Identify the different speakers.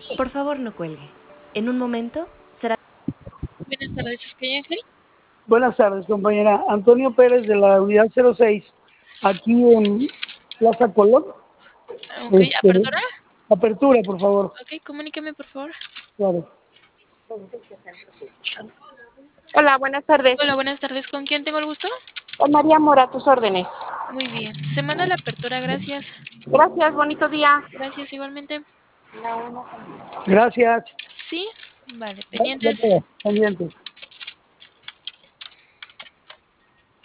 Speaker 1: Por favor, no cuelgue. En un momento será...
Speaker 2: Buenas tardes, ¿Sky Ángel?
Speaker 3: Buenas tardes, compañera. Antonio Pérez de la unidad 06, aquí en Plaza Colón.
Speaker 2: Ok, ¿apertura?
Speaker 3: Apertura, por favor.
Speaker 2: Ok, comuníqueme, por favor.
Speaker 3: Claro.
Speaker 4: Hola, buenas tardes.
Speaker 2: Hola, buenas tardes. ¿Con quién tengo el gusto?
Speaker 4: Con María Mora, a tus órdenes.
Speaker 2: Muy bien. Se manda la apertura, gracias.
Speaker 4: Gracias, bonito día.
Speaker 2: Gracias, igualmente.
Speaker 3: Gracias.
Speaker 2: ¿Sí? Vale,
Speaker 3: Ya
Speaker 2: pendientes.
Speaker 3: quedó, pendiente.